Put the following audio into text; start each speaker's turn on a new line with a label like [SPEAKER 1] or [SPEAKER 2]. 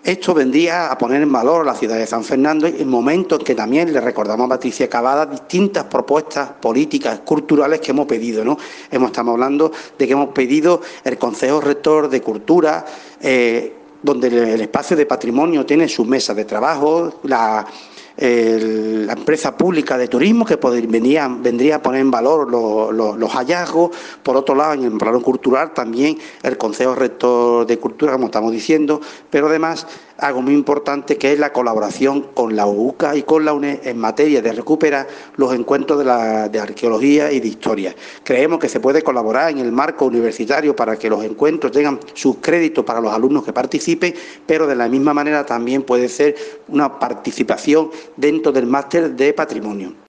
[SPEAKER 1] Esto vendría a poner en valor la ciudad de San Fernando en momentos en que también le recordamos a Patricia Cavada distintas propuestas políticas, culturales que hemos pedido, ¿no? Estamos hablando de que hemos pedido el Consejo Rector de Cultura, donde el espacio de patrimonio tiene sus mesas de trabajo, la empresa pública de turismo que vendría a poner en valor los hallazgos. Por otro lado, en el plano cultural también el Consejo Rector de Cultura, como estamos diciendo, pero además algo muy importante que es la colaboración con la UCA y con la UNED en materia de recuperar los encuentros de arqueología y de historia. Creemos que se puede colaborar en el marco universitario para que los encuentros tengan sus créditos para los alumnos que participen, pero de la misma manera también puede ser una participación dentro del máster de patrimonio.